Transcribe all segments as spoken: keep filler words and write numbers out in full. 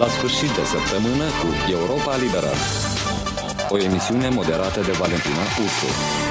La sfârșit de săptămână cu Europa Liberă. O emisiune moderată de Valentina Ursu.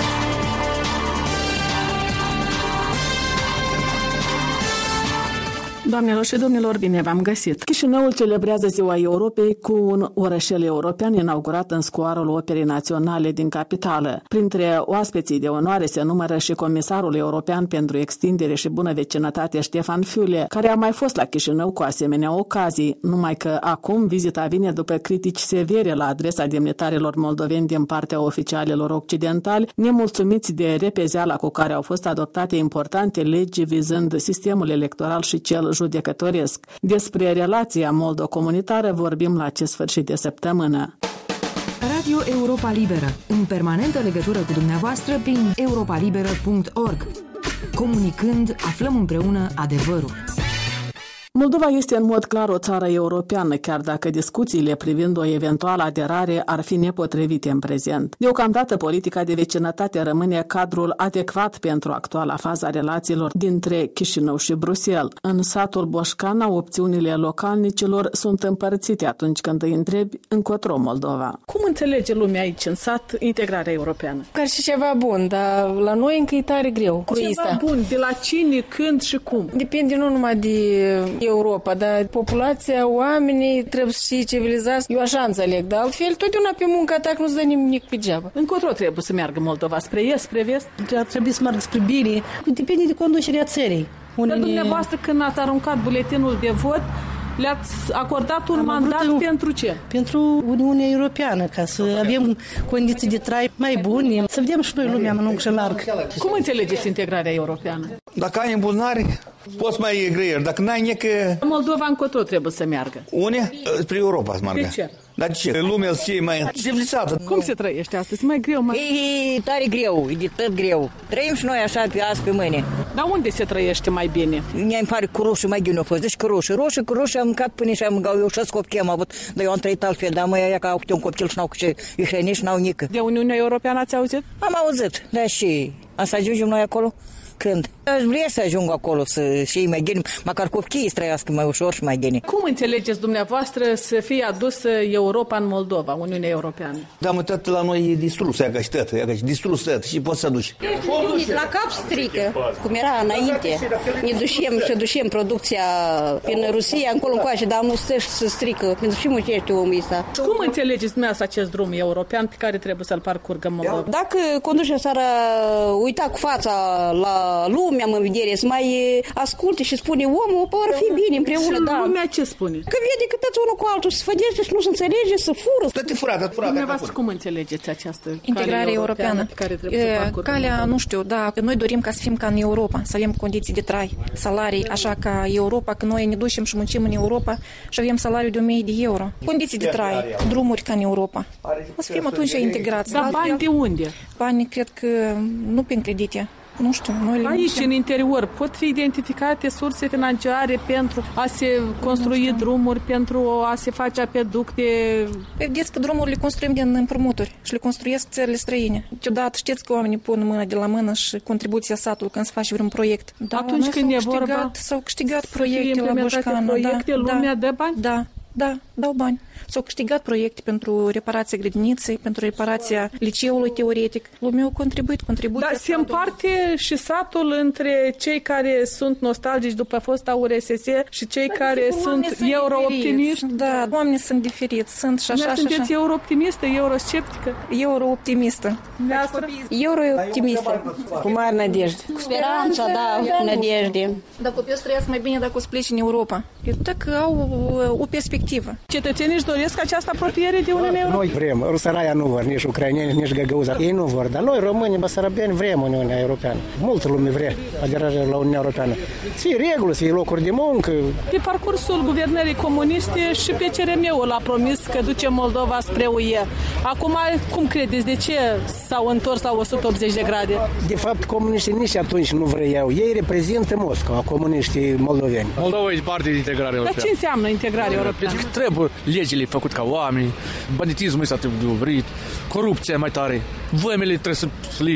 Doamnelor și domnilor, bine v-am găsit! Chișinăul celebrează Ziua Europei cu un orășel european inaugurat în scoarul Operei Naționale din capitală. Printre oaspeții de onoare se numără și comisarul european pentru extindere și bună vecinătate Ștefan Füle, care a mai fost la Chișinău cu asemenea ocazii, numai că acum vizita vine după critici severe la adresa demnitarilor moldoveni din partea oficialilor occidentali, nemulțumiți de repezeala cu care au fost adoptate importante legi vizând sistemul electoral și cel judecătoresc. Despre relația moldo-comunitară vorbim la acest sfârșit de săptămână. Radio Europa Liberă, în permanentă legătură cu dumneavoastră prin europa liberă punct org. Comunicând, aflăm împreună adevărul. Moldova este în mod clar o țară europeană, chiar dacă discuțiile privind o eventuală aderare ar fi nepotrivite în prezent. Deocamdată, politica de vecinătate rămâne cadrul adecvat pentru actuala fază a relațiilor dintre Chișinău și Bruxelles. În satul Boșcana, opțiunile localnicilor sunt împărțite atunci când îi întrebi încotro Moldova. Cum înțelege lumea aici, în sat, integrarea europeană? Ca și ceva bun, dar la noi încă e tare greu. Ceva bun, de la cine, când și cum? Depinde nu numai de Europa, dar populația, oamenii trebuie să fie civilizați. Eu așa înțeleg, dar altfel totdeauna pe munca ta nu-ți dă nimic pe geabă. Încotro trebuie să meargă Moldova? Spre est, spre vest? Ar trebui să meargă spre bine. Depinde de conducerea țării. Dar dumneavoastră, când ați aruncat buletinul de vot, le-ați acordat un Am mandat un... pentru ce? Pentru Uniunea Europeană, ca să avem condiții de trai mai bune, să vedem și noi lumea mănânc și larg. Cum înțelegeți integrarea europeană? Dacă ai îmbunări, poți mai greier. Dacă n-ai nică... Moldova încotro trebuie să meargă. Une? Spre Europa să meargă. De ce? Dar de ce? Lumea e mai civilizată. Cum se trăiește astăzi? Mai greu, mai... E tare greu, e de tot greu. Trăim și noi așa pe azi, pe mâine. Dar unde se trăiește mai bine? Mi-mi pare cu roșu mai bine a fost. Deci cu roșu. Roșu, cu roșu am mâncat până și am mâncat. Eu șase copii am avut, dar eu am trăit altfel. Dar mă ia ca au câte un copil și n-au cu ce ihrăni și n-au nică. De Uniunea Europeană ați auzit? Am auzit, dar și am să ajungem noi acolo? Când? Aș vrea să ajung acolo, să și mai gine, măcar copiii să trăiască mai ușor și mai gine. Cum înțelegeți dumneavoastră să fie adusă Europa în Moldova, Uniunea Europeană? Da, mă, tot la noi e distrus, ea ca și tot, ea ca și distrus tot și poți să aduci. La cap strică, cum era înainte. Ne ducem și ducem producția în Rusia, încolo încoace, dar nu stă să strică, pentru și muncește omul ăsta. Cum înțelegeți dumneavoastră acest drum european pe care trebuie să-l parcurgă Moldova? Dacă conducerea s-ar uita cu fața la lumea în vedere, să mai asculte și spune omul, ar fi bine împreună, și da. Lumea ce spune? Că vede că toți unul cu altul se fădește și nu se înțelege, să fură. Toate furate, furate. Dumneavoastră cum înțelegeți această integrare europeană? Pe care trebuie să parcurgă Calea, Moldova? nu știu, da, noi dorim ca să fim ca în Europa, să avem condiții de trai, salarii, așa ca Europa, că noi ne ducem și muncim în Europa și avem salariu de o mie de euro. Condiții de trai, drumuri ca în Europa. O să fim atunci integrați. Dar bani de unde? Banii, cred că, nu prin credite. Nu știu, noi aici, în interior, pot fi identificate surse financiare pentru a se construi drumuri, pentru a se face apeducte? Vedeți că drumurile construim din împrumuturi și le construiesc țările străine. Deodată știți că oamenii pun mână de la mână și contribuția satului când se face vreun proiect. Da, atunci când e vorba, s-au câștigat proiecte la Boșcana. Proiecte, da, lumea da, dă bani? Da, da, dau bani. S-au câștigat proiecte pentru reparația grădiniței, pentru reparația liceului teoretic. Lumea a contribuit, contribuția. Dar se împarte și satul între cei care sunt nostalgici după fosta U R S S și cei Dar care sunt, sunt euro-optimiști? Da, oamenii sunt diferiți, sunt și așa, și așa. Sunteți euro-optimistă, euro-sceptică? Euro-optimistă. Euro-optimistă. Cu mare nădejde. Cu speranța, da, cu nădejde. Dacă copiii să trăiască mai bine dacă o să plece în Europa. Eu dacă au o perspectivă. Cetățenii își doresc această apropiere de Uniunea Europeană? Noi vrem, rusăraia nu vor, nici ucraineni, nici găgăuza. Ei nu vor, dar noi români, basarabeni, vrem Uniunea Europeană. Multă lume vrea aderarea la Uniunea Europeană. Să fie regulă, să fie locuri de muncă. Pe parcursul guvernării comuniste și P C R M-ul a promis că duce Moldova spre U E. Acum, cum credeți, de ce s-au întors la o sută optzeci de grade? De fapt, comuniștii nici atunci nu vreau. Ei reprezintă Moscova, comuniștii moldoveni. Moldova e parte din integrarea europeană. Dar ce înseamnă integrarea europeană? Trebuie legile făcut ca oameni, banditismul ăsta trebuie oprit, corupția mai tare, vămile trebuie să le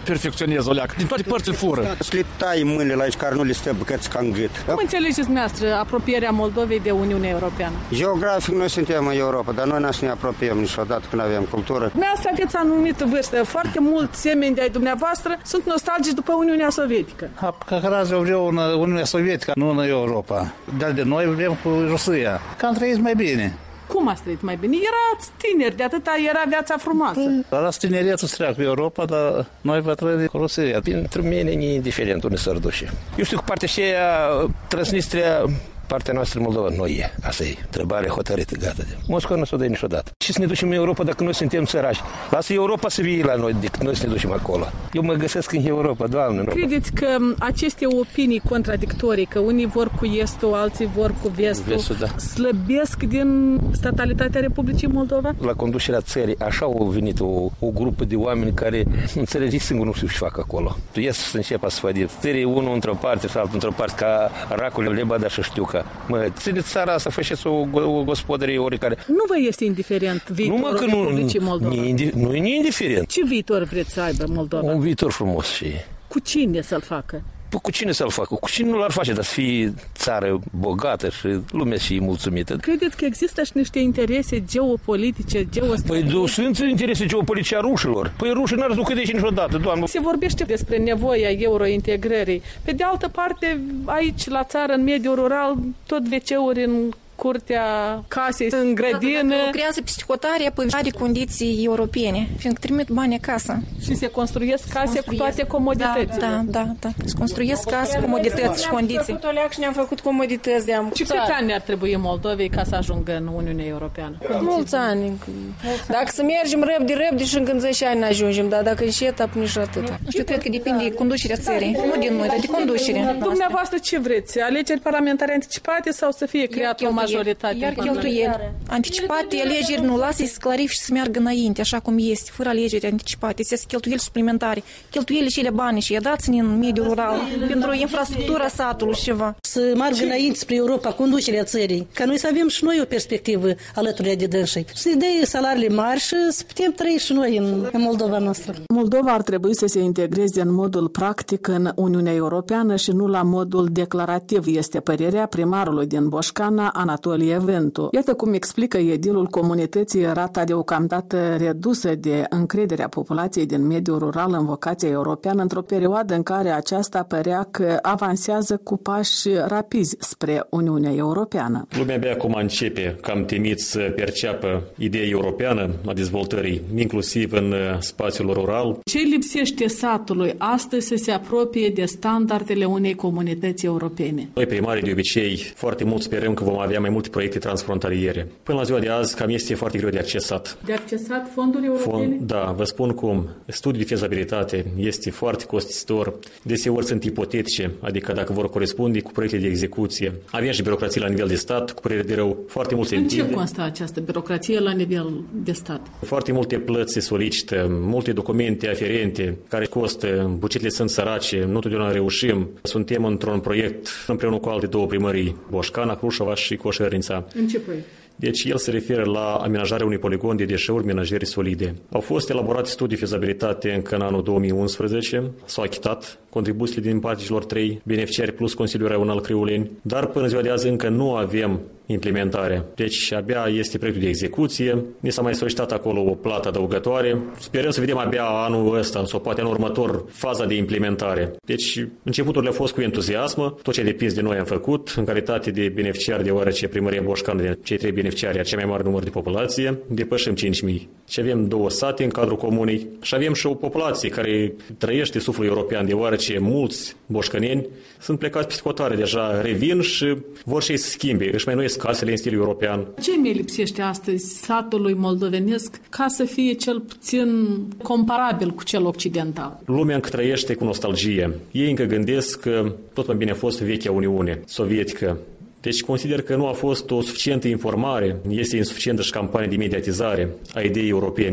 perfecționez o leacă. Din toate părțile fură. Să le tai mâinile la aici, care nu le stă bucăți ca în gât. Cum înțelegeți dumneavoastră apropierea Moldovei de Uniunea Europeană? Geografic noi suntem în Europa, dar noi nu ne apropiem niciodată când avem cultură. Dumneavoastră aveți anumită vârstă. Foarte mulți semeni de ai dumneavoastră sunt nostalgici după Uniunea Sovietică. Как раз eu vreau în Uniunea Sovietică, nu în Europa. Dar de noi vrem cu Rusia. Că am trăit mai bine. Cum ați trăit mai bine? Erați tineri, de atâta era viața frumoasă. Dar la tineretul să treacă cu Europa, dar noi va trăi cu Rusia. Pentru mine e indiferent unde s-ar duce. Eu știu că partea aceea, Transnistria, partea noastră Moldova nu e. Asta e întrebarea hotărâtă, gata. Moscova nu s-o dă niciodată. Și să ne ducem în Europa dacă noi suntem sărași? Lasă Europa să vie la noi decât noi să ne ducem acolo. Eu mă găsesc în Europa, Doamne. Credeți că aceste opinii contradictorii, că unii vor cu estul, alții vor cu vestul, vestul da. slăbesc din statalitatea Republicii Moldova? La conducerea țării, așa au venit o, o grupă de oameni care înțelegi singur nu știu ce fac acolo. Tu ies să începe să facă țării unul într-o parte sau într-o parte ca racul lebada și știu că mă, țineți țara asta, faceți o, o gospodărie oricare. Nu vă este indiferent viitorul nu, Republicii Moldova? Nu, nu e indiferent. Ce viitor vreți să aibă Moldova? Un viitor frumos și... Cu cine să-l facă? Păi cu cine să-l facă? Cu cine nu l-ar face, dar să fie țară bogată și lumea și mulțumită. Credeți că există și niște interese geopolitice, geostrategice? Păi sunt interese geopolitice a rușilor. Păi rușii n-ar ducă de aici niciodată, Doamne. Se vorbește despre nevoia eurointegrării. Pe de altă parte, aici la țară, în mediul rural, tot ve ce-uri în curtea casei, în grădină. Dacă lucrează psihotarea, păi are condiții europene, fiindcă trimit bani acasă. Și se construiesc case se construiesc. Cu toate comoditățile. Da, da, da, da. Se construiesc case, comodități și condiții. Ne-am făcut o leac și ne-am făcut comodități de am. Și câți ani ar trebui Moldovei ca să ajungă în Uniunea Europeană? Mulți ani. Dacă să mergem răbde, răbde și în zece ani ne ajungem, dar dacă înșet, apoi nici atât. Eu cred că depinde de conducerea țării, nu din noi, dar de conducere. Dumneavoastră ce vreți? Alegeri parlamentare anticipate sau să fie creată o majoritate? Iar cheltuieli anticipate, alegeri nu lasă să clarifice și să meargă înainte, așa cum este, fără alegeri anticipate. Este cheltuieli suplimentare. Cheltuieli și ele bani și dați-ne în mediul rural pentru infrastructura satului și ceva. Să meargă înainte spre Europa, conducerea țării, ca noi să avem și noi o perspectivă alături de dânsii. Să ne dea salariile mari și să putem trăi și noi în, în Moldova noastră. Moldova ar trebui să se integreze în modul practic în Uniunea Europeană și nu la modul declarativ, este părerea primarului din Boșcana, Anatolie Ventu. Iată cum explică edilul comunității rata deocamdată redusă de încredere a populației din mediul rural în vocația europeană într-o perioadă în care aceasta părea că avansează cu pași rapizi spre Uniunea Europeană. Lumea abia acum începe cam timid să perceapă ideea europeană a dezvoltării, inclusiv în spațiul rural. Ce lipsește satului astăzi să se apropie de standardele unei comunități europene? Noi, primarii, de obicei, foarte mult sperăm că vom avea mai multe proiecte transfrontaliere. Până la ziua de azi, cam este foarte greu de accesat. De accesat fonduri europene? Fond, da, vă spun cum. Studiul de fezabilitate este foarte costisitor. Deseori sunt ipotetice, adică dacă vor corespunde cu proiectele de execuție. Avem și birocrație la nivel de stat, cu părere de rău, foarte mult se întinde. În ce constă această birocrație la nivel de stat? Foarte multe plăți se solicită, multe documente aferente care costă, bugetele sunt sărace, nu totdeauna reușim. Suntem într-un proiect împreună cu alte două primării, Boșcana, Crușova și Coșărnița. În ce proiect? Deci el se referă la amenajarea unui poligon de deșeuri menajere solide. Au fost elaborate studii de fezabilitate încă în anul două mii unsprezece, s-au achitat contribuțiile din partea celor trei beneficiari plus Consiliul Raional Criuleni, dar până ziua de azi încă nu avem implementarea. Deci abia este proiectul de execuție, ni s-a mai solicitat acolo o plată adăugătoare. Sperăm să vedem abia anul ăsta sau poate anul următor faza de implementare. Deci începuturile au fost cu entuziasm, tot ce depins de noi am făcut în calitate de beneficiari, deoarece primăria Boșcana de cei trei beneficiari are cea mai mare număr de populație, depășim cinci mii. Și avem două sate în cadrul comunei și avem și o populație care trăiește suflul european, deoarece mulți boșcăneni sunt plecați peste hotare, deja revin și vor și ei să schimbe, își mai noiesc casele în stil european. Ce mi lipsește astăzi satului moldovenesc ca să fie cel puțin comparabil cu cel occidental? Lumea încă trăiește cu nostalgie. Ei încă gândesc că tot mai bine a fost vechea Uniune sovietică. Deci consider că nu a fost o suficientă informare, este insuficientă și campanie de mediatizare a ideii europene.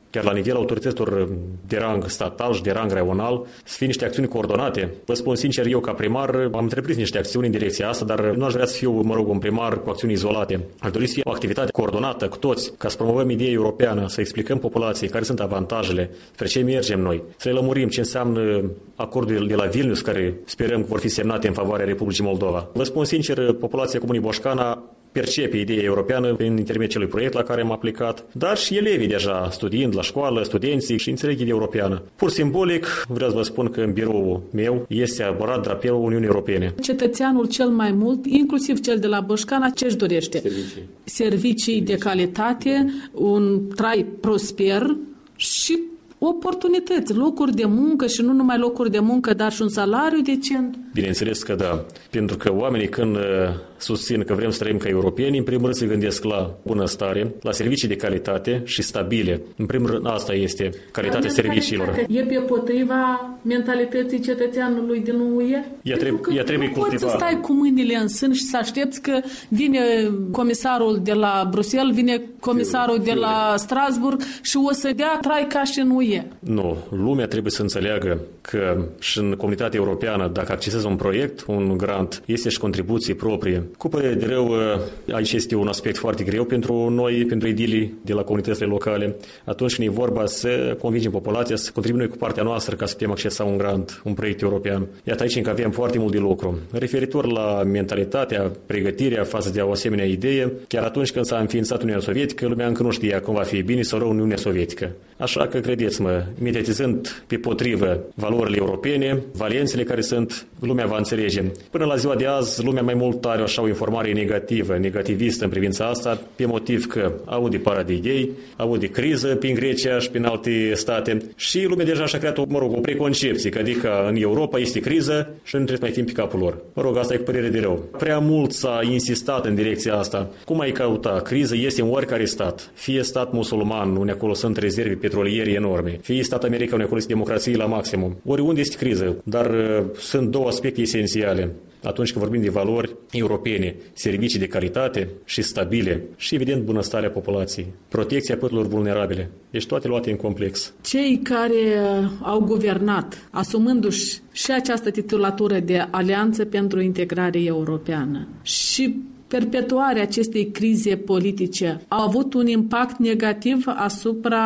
chiar la nivelul autorităților de rang statal și de rang regional, să fie niște acțiuni coordonate. Vă spun sincer, eu ca primar am întreprins niște acțiuni în direcția asta, dar nu aș vrea să fiu, mă rog, un primar cu acțiuni izolate. Aș dori să fie o activitate coordonată cu toți, ca să promovăm ideea europeană, să explicăm populației care sunt avantajele, spre ce mergem noi, să le lămurim ce înseamnă acordurile de la Vilnius, care sperăm că vor fi semnate în favoarea Republicii Moldova. Vă spun sincer, populația Comunei Boșcana percepe ideea europeană prin intermediul acelui proiect la care am aplicat, dar și elevii deja studiind la școală, studenții și înțeleg ideea europeană. Pur simbolic, vreau să vă spun că în biroul meu este arborat drapelul Uniunii Europene. Cetățeanul cel mai mult, inclusiv cel de la Boșcana, ce își dorește? Servicii. Servicii de calitate, un trai prosper și oportunități, locuri de muncă și nu numai locuri de muncă, dar și un salariu decent. Bineînțeles că da, pentru că oamenii când susțin că vrem să trăim ca europeni, în primul rând se gândesc la bunăstare, la servicii de calitate și stabile. În primul rând asta este calitatea serviciilor. E pe potriva mentalității cetățeanului din U E? Ea, treb- ea trebuie nu cultivată. poți să stai cu mâinile în sân și să aștepți că vine comisarul de la Bruxelles, vine comisarul de la Strasburg și o să dea trai ca și în U E. Nu, lumea trebuie să înțeleagă că și în comunitatea europeană, dacă accesezi un proiect, un grant, este și contribuție proprie. Cu părere de rău, aici este un aspect foarte greu pentru noi, pentru edilii de la comunitățile locale. Atunci când e vorba să convingem populația, să contribuim noi cu partea noastră ca să putem accesa un grant, un proiect european. Iată aici încă avem foarte mult de lucru. Referitor la mentalitatea, pregătirea față de o asemenea idee, chiar atunci când s-a înființat Uniunea Sovietică, lumea încă nu știa cum va fi bine sau rău Uniunea Sovietică. Așa că, credeți-mă, mediatizând pe potrivă valorile europene, valențele care sunt, lumea va înțelege. Până la ziua de azi, lumea mai mult are așa o informare negativă, negativistă în privința asta, pe motiv că aude paradidei, aude criză prin Grecia și prin alte state și lumea deja și-a creat o, mă rog, o preconcepție, că adică în Europa este criză și nu trebuie să mai fim pe capul lor. Mă rog, asta e cu părere de rău. Prea mult s-a insistat în direcția asta. Cum ai căuta? Criză este în oricare stat. Fie stat musulman, unde acolo sunt rezerve petroliere enorme, fie stat american, unde acolo este democrație la maximum. Oriunde este criză, dar uh, sunt două aspecte esențiale atunci când vorbim de valori europene, servicii de calitate și stabile și, evident, bunăstarea populației, protecția păturilor vulnerabile. Deci toate luate în complex. Cei care au guvernat, asumându-și și această titulatură de Alianță pentru Integrare Europeană și perpetuarea acestei crize politice a avut un impact negativ asupra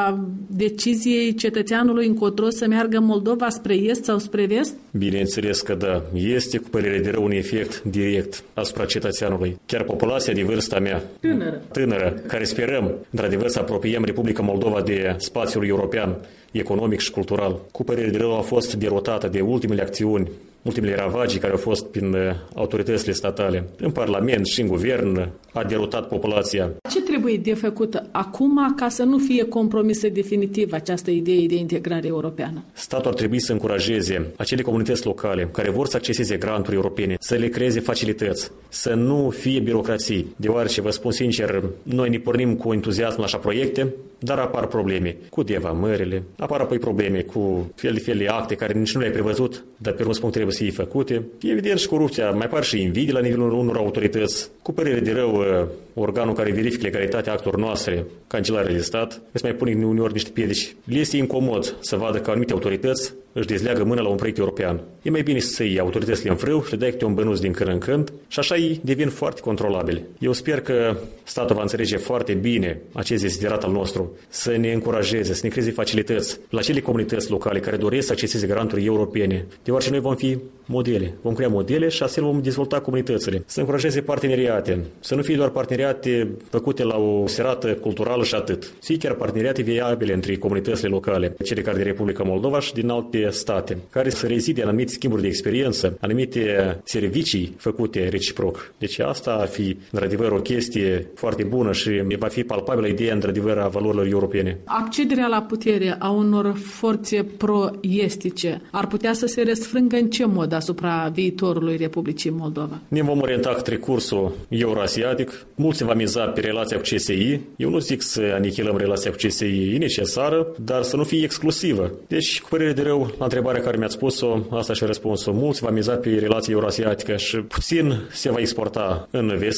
deciziei cetățeanului încotro să meargă Moldova spre est sau spre vest? Bineînțeles că da. Este cu părere de rău un efect direct asupra cetățeanului. Chiar populația de vârsta mea, tânără, tânără care sperăm, într-adevăr, să apropiem Republica Moldova de spațiul european, economic și cultural, cu părere de rău a fost derotată de ultimele acțiuni, ultimele ravagii care au fost prin autoritățile statale, în Parlament și în Guvern, a derotat populația. Ce trebuie de făcut acum ca să nu fie compromisă definitiv această idee de integrare europeană? Statul ar trebui să încurajeze acele comunități locale care vor să acceseze granturi europene, să le creeze facilități, să nu fie birocrații, deoarece, vă spun sincer, noi ne pornim cu entuziasm la așa proiecte, dar apar probleme cu devamările, apar apoi probleme cu fel de fel de acte care nici nu le-ai prevăzut, dar pe urmă spun trebuie să fie făcute. Evident și corupția, mai apar și invidii la nivelul unor autorități. Cu părere de rău, organul care verifică legalitatea actelor noastre, Cancelarul de Stat, îți mai pune uneori niște piedici. Le este incomod să vadă că anumite autorități își dezleagă mâna la un proiect european. E mai bine să iei autoritățile în frâu și le dai câte un bănuț din când în când și așa ei devin foarte controlabili. Eu sper că statul va înțelege foarte bine acest desiderat al nostru, să ne încurajeze, să ne creeze facilități la cele comunități locale care doresc să acceseze granturi europene, deoarece noi vom fi modele. Vom crea modele și astfel vom dezvolta comunitățile. Să încurajeze parteneriate, să nu fie doar parteneriate făcute la o serată culturală și atât. Să fie chiar parteneriate viabile între comunitățile locale, cele care din Republica Moldova și din alte state, care să rezide în anumite schimburi de experiență, anumite servicii făcute reciproc. Deci asta ar fi, într-adevăr, o chestie foarte bună și va fi palpabilă ideea, într-adevăr, a valorilor europene. Accederea la putere a unor forțe pro-estice ar putea să se răsfrângă în ce mod asupra viitorului Republicii Moldova? Ne vom orienta către cursul euroasiatic. Mulți se va miza pe relația cu C S I. Eu nu zic să anihilăm relația cu C S I, e necesară, dar să nu fie exclusivă. Deci, cu părere de rău, la întrebarea care mi-ați spus-o, asta și răspunsul. Mulți va miza pe relația euroasiatică și puțin se va exporta în vest,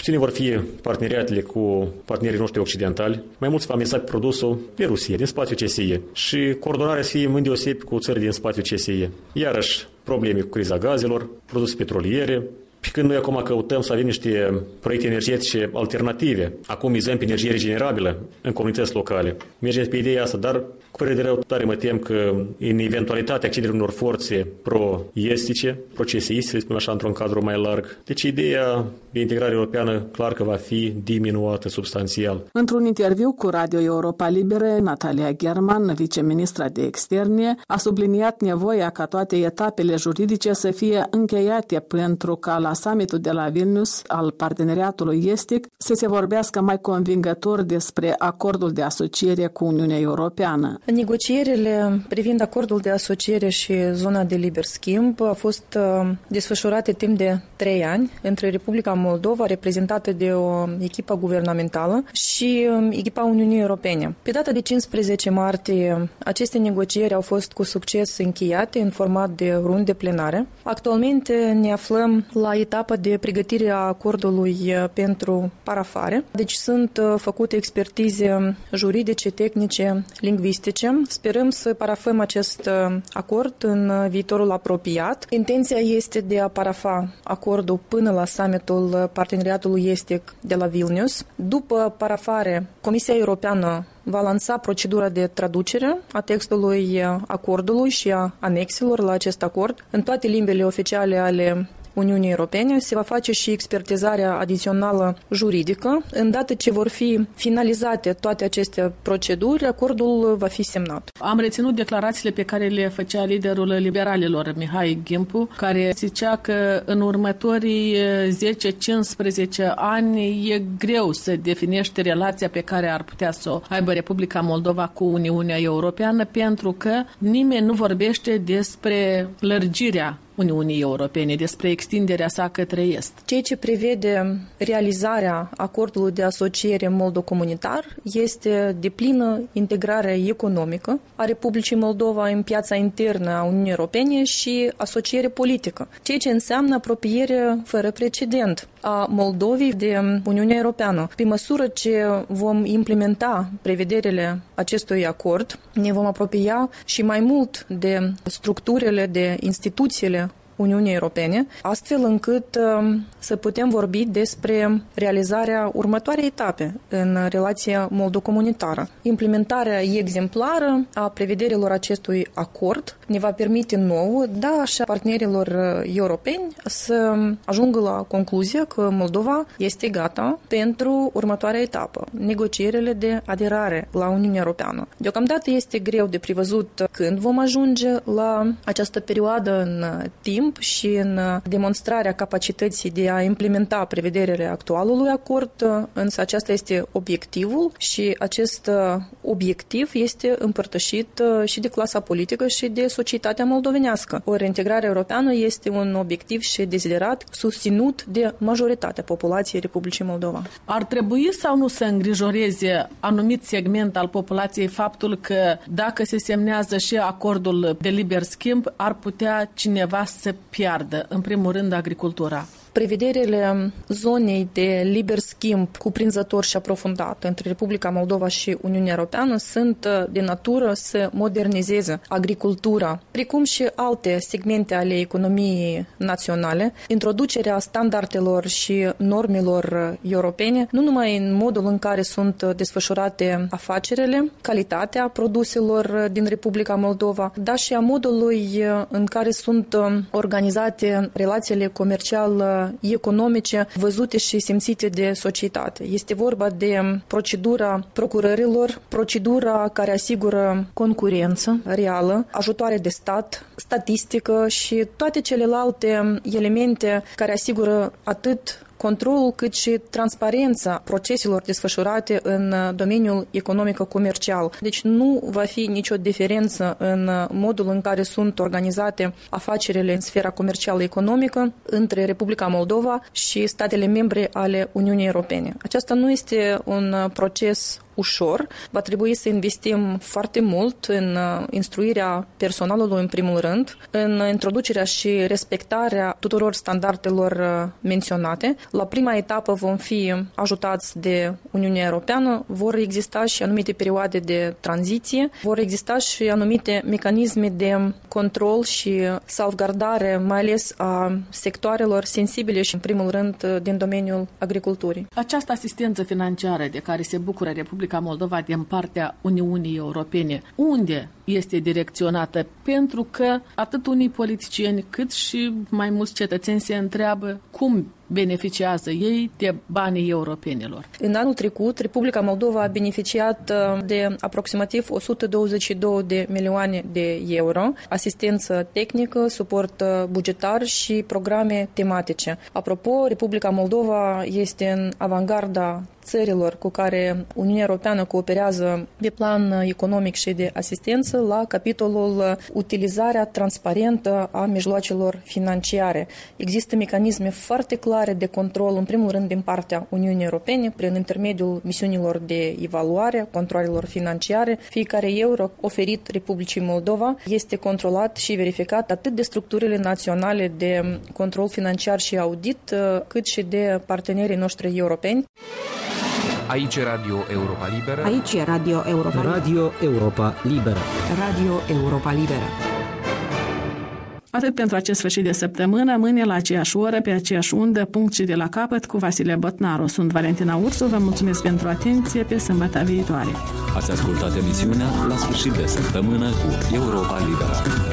puține vor fi parteneriatele cu partenerii noștri occidentali, mai mult se va amenința produsul de Rusie, din spațiul C S I și coordonarea să fie îndeosebi cu țări din spațiul C S I. Iarăși, probleme cu criza gazelor, produse petroliere. Și când noi acum căutăm să avem niște proiecte energetice alternative, acum mizăm pe energie regenerabilă în comunități locale, mergem pe ideea asta, dar cu părere de rău, tare mă tem că în eventualitatea accederii unor forțe pro-estice, pro-C S I, să spunem așa, într-un cadru mai larg. Deci ideea de integrare europeană clar că va fi diminuată substanțial. Într-un interviu cu Radio Europa Liberă, Natalia German, viceministra de externe, a subliniat nevoia ca toate etapele juridice să fie încheiate pentru ca la summitul de la Vilnius al parteneriatului estic să se vorbească mai convingător despre acordul de asociere cu Uniunea Europeană. Negocierile privind acordul de asociere și zona de liber schimb au fost desfășurate timp de trei ani între Republica Moldova, reprezentată de o echipă guvernamentală, și echipa Uniunii Europene. Pe data de cincisprezece martie, aceste negocieri au fost cu succes încheiate în format de runde plenare. Actualmente ne aflăm la etapa de pregătire a acordului pentru parafare. Deci sunt făcute expertize juridice, tehnice, lingvistice. Sperăm să parafăm acest acord în viitorul apropiat. Intenția este de a parafa acordul până la summitul parteneriatului estic de la Vilnius. După parafare, Comisia Europeană va lansa procedura de traducere a textului acordului și a anexelor la acest acord în toate limbile oficiale ale Uniunii Europene. Se va face și expertizarea adițională juridică. Îndată ce vor fi finalizate toate aceste proceduri, acordul va fi semnat. Am reținut declarațiile pe care le făcea liderul liberalilor, Mihai Gimpu, care zicea că în următorii zece cincisprezece ani e greu să definești relația pe care ar putea să o aibă Republica Moldova cu Uniunea Europeană, pentru că nimeni nu vorbește despre lărgirea Uniunii Europene, despre extinderea sa către Est. Ceea ce prevede realizarea acordului de asociere moldo-comunitar este deplină integrare economică a Republicii Moldova în piața internă a Uniunii Europene și asociere politică, ceea ce înseamnă apropiere fără precedent a Moldovei de Uniunea Europeană. Pe măsură ce vom implementa prevederile acestui acord, ne vom apropia și mai mult de structurile, de instituțiile Uniunii Europene, astfel încât uh, să putem vorbi despre realizarea următoarei etape în relația moldo-comunitară. Implementarea exemplară a prevederilor acestui acord ne va permite nouă, da, și a partenerilor europeni să ajungă la concluzia că Moldova este gata pentru următoarea etapă, negocierile de aderare la Uniunea Europeană. Deocamdată este greu de prevăzut când vom ajunge la această perioadă în timp și în demonstrarea capacității de a implementa prevederile actualului acord, însă acesta este obiectivul și acest obiectiv este împărtășit și de clasa politică și de societatea moldovenească. O reintegrare europeană este un obiectiv și deziderat susținut de majoritatea populației Republicii Moldova. Ar trebui sau nu să îngrijoreze anumit segment al populației faptul că dacă se semnează și acordul de liber schimb, ar putea cineva să piardă, în primul rând, agricultura? Prevederile zonei de liber schimb cuprinzător și aprofundat între Republica Moldova și Uniunea Europeană sunt de natură să modernizeze agricultura, precum și alte segmente ale economiei naționale, introducerea standardelor și normelor europene, nu numai în modul în care sunt desfășurate afacerile, calitatea produselor din Republica Moldova, dar și a modului în care sunt organizate relațiile comerciale economice văzute și simțite de societate. Este vorba de procedura procurărilor, procedura care asigură concurență reală, ajutoare de stat, statistică și toate celelalte elemente care asigură atât controlul cât și transparența proceselor desfășurate în domeniul economico-comercial. Deci nu va fi nicio diferență în modul în care sunt organizate afacerile în sfera comercială economică între Republica Moldova și statele membre ale Uniunii Europene. Aceasta nu este un proces ușor. Va trebui să investim foarte mult în instruirea personalului în primul rând, în introducerea și respectarea tuturor standardelor menționate. La prima etapă vom fi ajutați de Uniunea Europeană, vor exista și anumite perioade de tranziție, vor exista și anumite mecanisme de control și salvgardare, mai ales a sectoarelor sensibile și în primul rând din domeniul agriculturii. Această asistență financiară de care se bucură Republica Moldova din partea Uniunii Europene, unde este direcționată? Pentru că atât unii politicieni cât și mai mulți cetățeni se întreabă cum beneficiază ei de banii europenilor. În anul trecut, Republica Moldova a beneficiat de aproximativ o sută douăzeci și două de milioane de euro, asistență tehnică, suport bugetar și programe tematice. Apropo, Republica Moldova este în avangarda țărilor cu care Uniunea Europeană cooperează pe plan economic și de asistență la capitolul utilizarea transparentă a mijloacelor financiare. Există mecanisme foarte clare de control, în primul rând din partea Uniunii Europene, prin intermediul misiunilor de evaluare, controalelor financiare. Fiecare euro oferit Republicii Moldova este controlat și verificat atât de structurile naționale de control financiar și audit, cât și de partenerii noștri europeni. Aici e Radio Europa Liberă. Aici e Radio Europa Liberă. Radio Europa Liberă. Radio Europa Liberă. Atât pentru acest sfârșit de săptămână, mâine la aceeași oră, pe aceeași undă, punct și de la capăt, cu Vasile Botnaru. Sunt Valentina Ursu, vă mulțumesc pentru atenție, pe sâmbătă viitoare. Ați ascultat emisiunea La sfârșit de săptămână cu Europa Liberă.